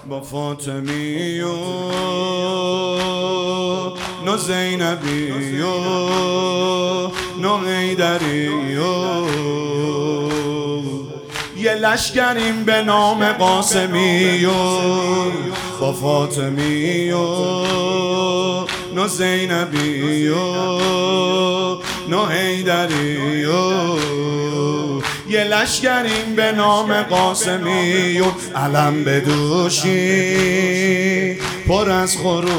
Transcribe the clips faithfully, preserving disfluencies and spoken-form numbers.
با فاطمی و نو زینبی و نو حیدری و یه لشکریم به نام قاسمی و با فاطمی و نو زینبی و نو حیدری و یه لشکریم به نام قاسمی و علم بدوشیم پر از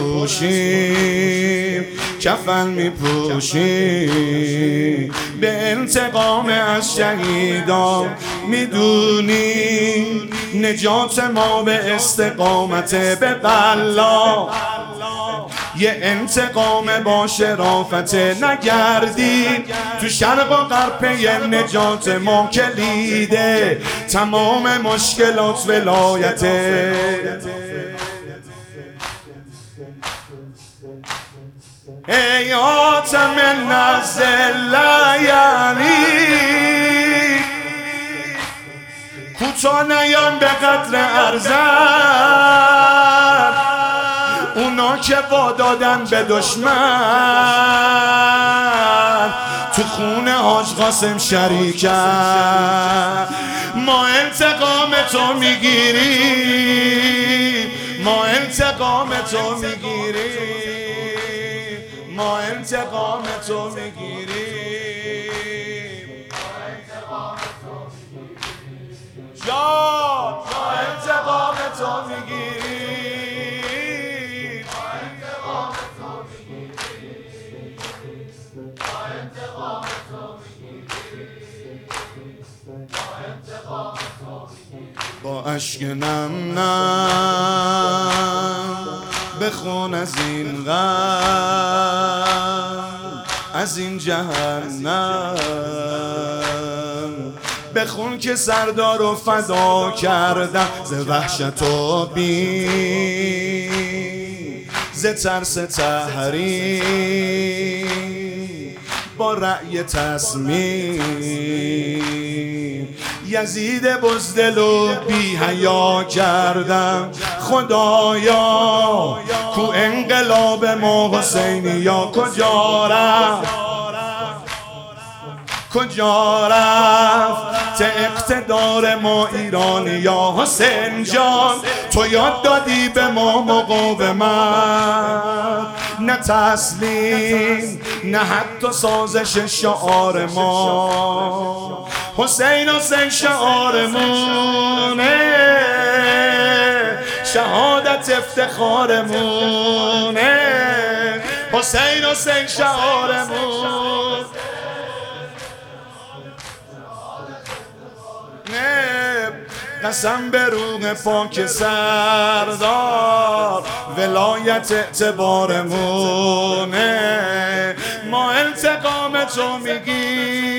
خروشیم کفن میپوشیم به انتقام از شهیدان میدونیم نجات ما به استقامت به قلا یه انتقام با شرافت نگردید تو شرق و غرب پی نجات ما کلیده تمام مشکلات ولایته ای آتم نزل یعنی کوتا نیان به قدر ارزد اونا که وادادن به دشمن تو خونه حاج قاسم شریکن ما انتقام تو میگیریم ما انتقام تو میگیریم ما انتقام تو میگیریم یا ما انتقام تو میگیریم با اشک نم نم بخون از این غم از این جهنم بخون که سردار رو فدا کردم ز وحشت و بیم ز ترس تحریم با رأی تصمیم یزید بزدل و بی حیا کردم خدایا کو انقلاب ما حسینیا کجا رفت کجا رفت اقتدار ما ایرانی یا حسین جان تو یاد دادی به ما مقاومت نه تسلیم نه حتی سازش شعار ما حسین حسین شعارمونه شهادت افتخارمونه حسین حسین شعارمون قسم به روح پاک سردار ولایت اعتبارمونه ما انتقام تو میگیم